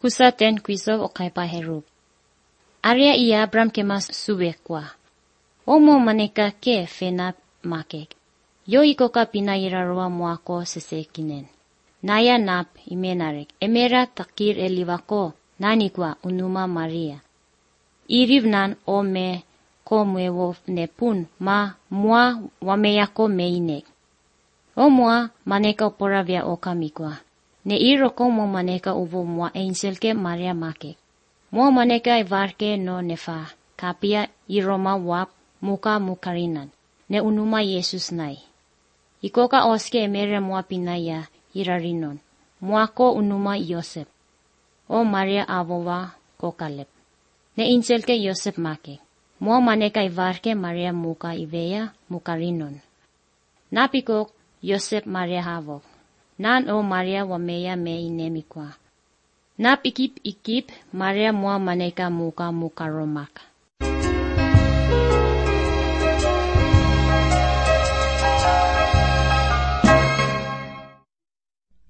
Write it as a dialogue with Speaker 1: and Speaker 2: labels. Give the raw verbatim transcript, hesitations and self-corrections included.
Speaker 1: Husaten kwisov okay pa herup. Arya iya Abraham kemas subekwa. Omo maneka ke fena makek. Yo ikoka pinayirarwa muako sesekinen. Naya nap imenarek. Emera takir elivako nanikwa unuma Maria. Irivnan o me ko muewo nepun ma mua wameyako meinek. O mua maneka poravia okamikwa. Ne iroko mo maneka uvo mua einselke Maria makek. Mua maneka ivarke no nefa. Kapia iroma wap muka mukarinan. Ne unuma Yesus nai. Ikoka oske emere mua pinaya irarinon. Muako unuma Yosep. O Maria avova kokalep. Ne inselke Yosep make. Mua maneka ivarke Maria muka iveya mukarinon. Napikok Yosep Maria havok. Nan o Maria wameya me inemikwa. Nap ikip ikip Maria mua maneka muka mukaromak.